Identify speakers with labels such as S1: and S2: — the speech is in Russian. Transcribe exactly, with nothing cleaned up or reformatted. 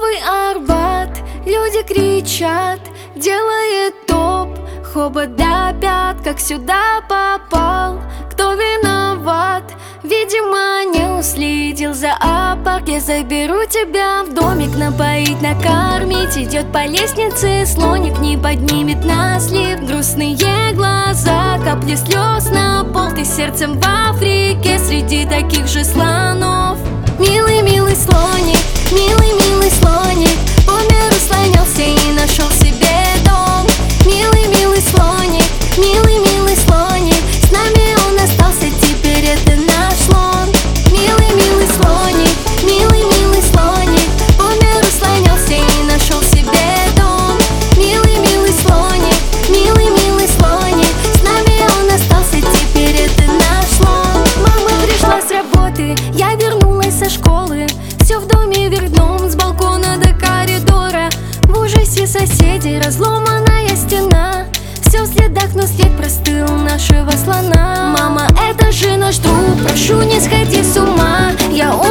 S1: Новый Арбат, люди кричат, делает топ, хобот до пят, как сюда попал. Кто виноват? Видимо, не уследил зоопарк. Я заберу тебя в домик, напоить, накормить. Идет по лестнице слоник, не поднимет нас лифт. Грустные глаза, капли слез на пол. Ты сердцем в Африке среди таких же слонов. Милый, милый слоник, милый, милый слоник, по миру слонялся и нашел себе дом. Милый, милый слоник, милый, милый слоник, с нами он остался, теперь это наш слон. Милый, милый слоник, милый, милый слоник, по миру слонялся и нашел себе дом. Милый, милый слоник, милый, милый слоник, с нами он остался, теперь это наш слон. Мама пришла с работы, я вернулась со школы. Все в доме вверх дном, с балкона до коридора. В ужасе соседи, разломанная стена. Все в следах, но след простыл нашего слона. Мама, это же наш друг, прошу, не сходи с ума. Я